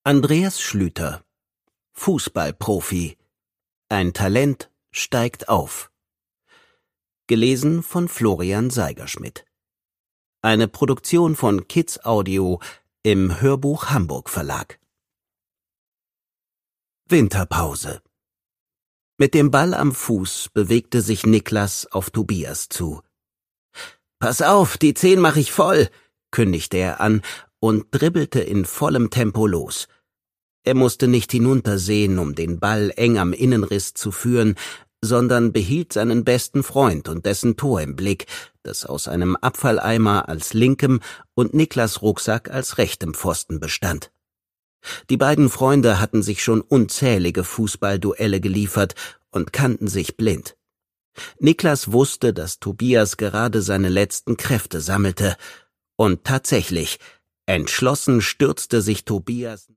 Andreas Schlüter, Fußballprofi. Ein Talent steigt auf. Gelesen von Florian Seigerschmidt. Eine Produktion von Kids Audio im Hörbuch Hamburg Verlag. Winterpause. Mit dem Ball am Fuß bewegte sich Niklas auf Tobias zu. »Pass auf, die 10 mache ich voll«, kündigte er an und dribbelte in vollem Tempo los. Er musste nicht hinuntersehen, um den Ball eng am Innenriss zu führen, sondern behielt seinen besten Freund und dessen Tor im Blick, das aus einem Abfalleimer als linkem und Niklas' Rucksack als rechtem Pfosten bestand. Die beiden Freunde hatten sich schon unzählige Fußballduelle geliefert und kannten sich blind. Niklas wusste, dass Tobias gerade seine letzten Kräfte sammelte, und tatsächlich, entschlossen stürzte sich Tobias